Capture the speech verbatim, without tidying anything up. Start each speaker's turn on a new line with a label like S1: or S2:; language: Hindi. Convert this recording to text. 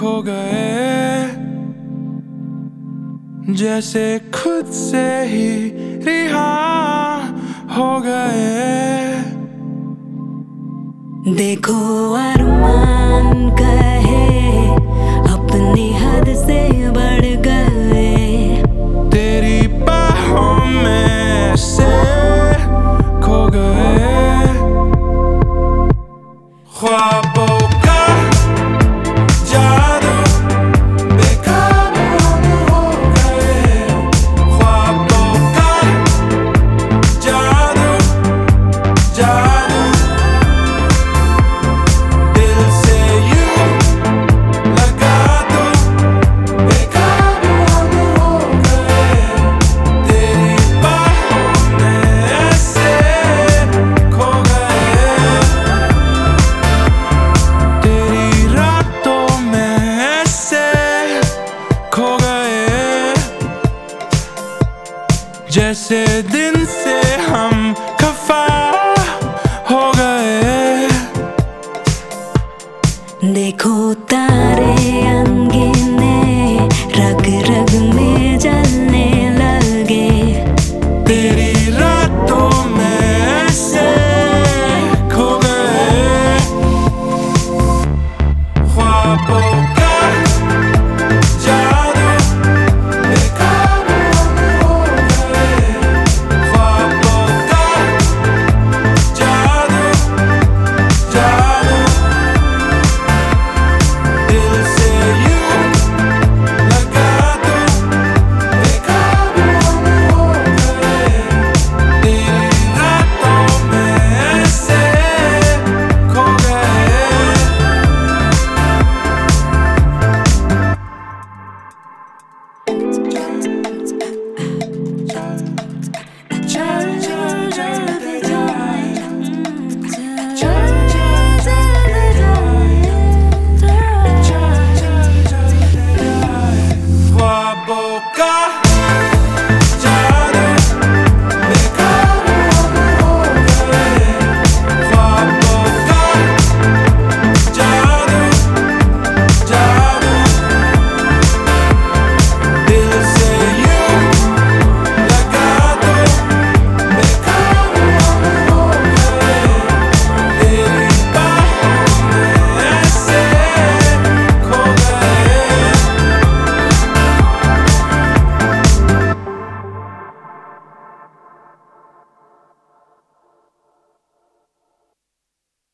S1: खो गए, जैसे खुद से ही रिहा हो गए।
S2: देखो अरमान कहे अपनी हद से बढ़ गए,
S1: तेरी बाहों में से खो गए। ख्वाबों का जादू बेकाबू हम हो गए, ख्वाबों का जादू जादू दिल से यूं लगा दो, बेकाबू हम हो गए। तेरी बाहों में ऐसे खो गए, तेरी रातों में ऐसे खो गए, जैसे दिन से हम खफा हो गए।
S2: देखो तारे अनगिने रग रग में जलने लगे,
S1: तेरी रातों में ऐसे खो गए। ख्वाबों का जादू बेकाबू हम हो गए, ख्वाबों का जादू जादू दिल से यूं लगा दो, बेकाबू हम हो गए। तेरी रातों में ऐसे खो गए। ख्वाबों का